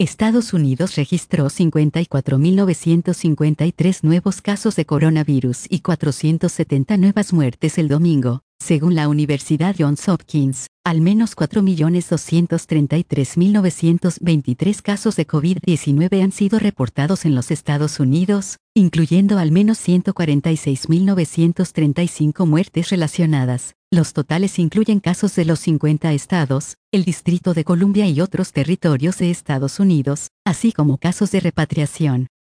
Estados Unidos registró 54.953 nuevos casos de coronavirus y 470 nuevas muertes el domingo, según la Universidad Johns Hopkins. Al menos 4.233.923 casos de COVID-19 han sido reportados en los Estados Unidos, incluyendo al menos 146.935 muertes relacionadas. Los totales incluyen casos de los 50 estados, el Distrito de Columbia y otros territorios de Estados Unidos, así como casos de repatriación.